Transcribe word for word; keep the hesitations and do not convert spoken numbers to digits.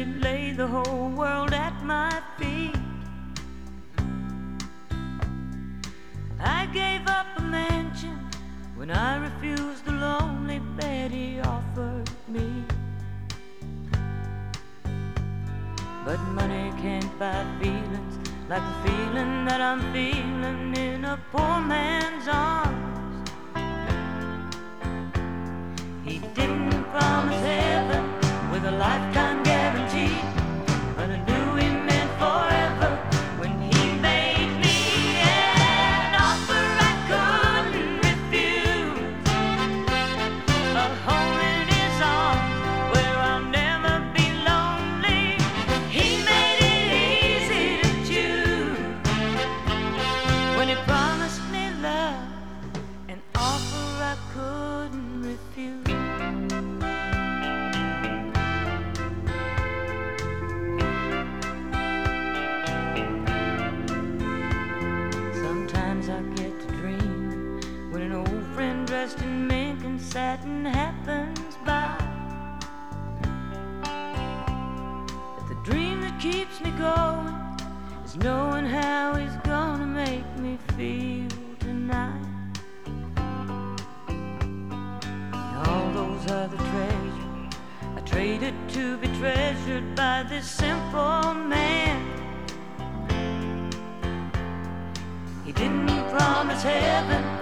he'd lay the whole world at my feet. I gave up a mansion when I refused the lonely bed he offered me. But money can't buy feelings like the feeling that I'm feeling in a poor man's arms. He didn't promise heaven with a lifetime guarantee, but I knew he meant forever when he made me an offer I couldn't refuse. A home in his arms where I'll never be lonely. He made it easy to choose when he promised me love, an offer I couldn't refuse. Sometimes I get to dream when an old friend dressed in mink and satin happens by. But the dream that keeps me going is knowing how he's gonna make me feel tonight. And all those other treasures I traded to be treasured by this simple man. He didn't promise heaven